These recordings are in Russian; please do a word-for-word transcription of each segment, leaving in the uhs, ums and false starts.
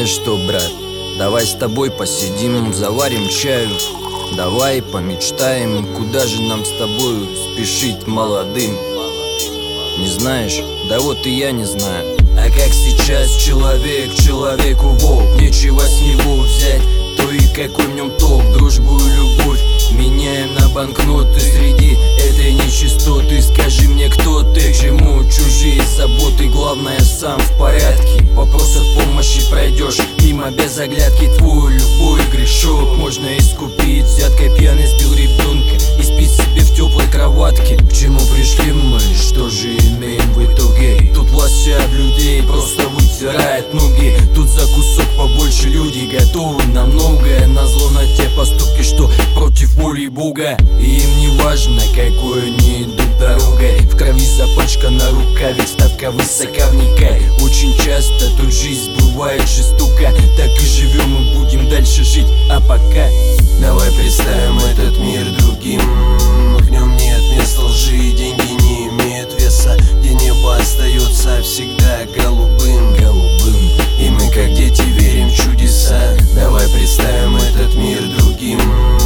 Знаешь что, брат, давай с тобой посидим, заварим чаю. Давай помечтаем, куда же нам с тобою спешить молодым. Не знаешь? Да вот и я не знаю. А как сейчас человек человеку волк, нечего с него взять, то и какой в нем толк. Дружбу и любовь меняем на банкноты среди этой нечистоты. Скажи мне, кто ты, к чему чужие заботы, главное сам в порядке. Вопросов помощи пройдешь мимо без оглядки. Твой любой грешок можно искупить взяткой. Пьяный сбил ребенка и спит себе в теплой кроватке. К чему пришли мы, что же имеем в итоге? Тут власть вся об людей просто вытирает ноги. Тут за кусок побольше люди готовы на многое, назло на те поступки, что против воли Бога. И им не важно, какой они идут дорогой. В крови запачкана рука, ведь ставка высока, вникай. Очень часто тут жизнь бывает жестока. Так и живем и будем дальше жить, а пока давай представим этот мир другим. В нем нет места лжи, деньги не имеют веса, где небо остается всегда голубым, голубым. И мы как дети верим в чудеса. Давай представим этот мир другим.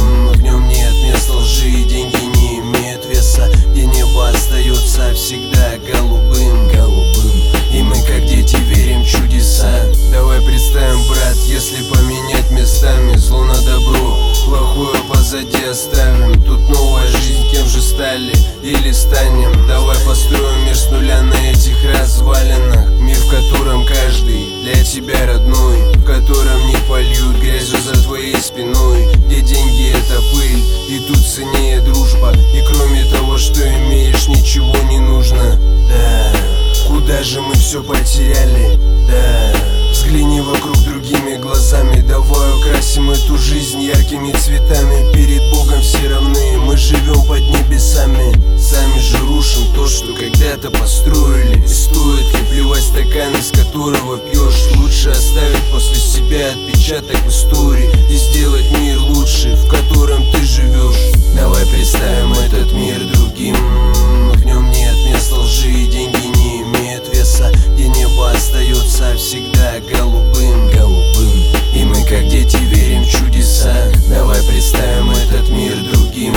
В нем нет места лжи, деньги не имеют веса, где небо остается всегда голубым, голубым. И мы как дети верим в чудеса. Давай представим, брат, если поменять местами зло на добро, плохое позади оставим. Тут новая жизнь, кем же стали или станем? Давай построим мир с нуля на этих развалинах. Мир, в котором каждый для тебя родной, в котором не польют грязью за твоей спиной, где деньги это пыль и тут ценнее дружба. И кроме того, что имеешь, ничего не нужно. Да, куда же мы все потеряли? Да, взгляни вокруг другими глазами. Давай украсим эту жизнь яркими цветами. Перед Богом все равны, мы живем под небесами. Сами же рушим то, что когда-то построили. И стоит ли плевать стакан, из которого пьешь? Лучше оставить после себя отпечаток в истории и сделать мир лучше, в котором ты живешь. Давай представим этот мир другим. В нем нет места лжи, деньги не имеют веса, где небо остается всегда голубым, голубым. И мы как дети верим в чудеса. Давай представим этот мир другим.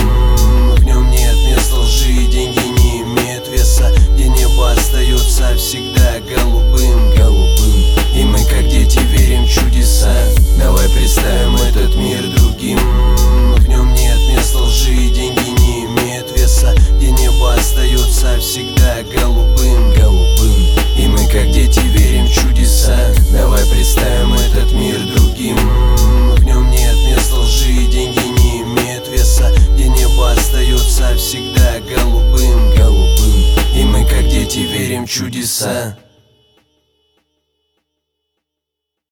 В нем нет места лжи, деньги не имеют веса, где небо остается всегда голубым, голубым. И мы как дети верим в чудеса. Давай представим этот мир другим. В нем нет места лжи, деньги не имеют веса, где небо остается всегда голубым, голубым. И мы как дети верим в чудеса. Давай представим этот мир другим. В нем нет места лжи, деньги не имеют веса, где небо остается всегда голубым, голубым. И мы как дети верим в чудеса.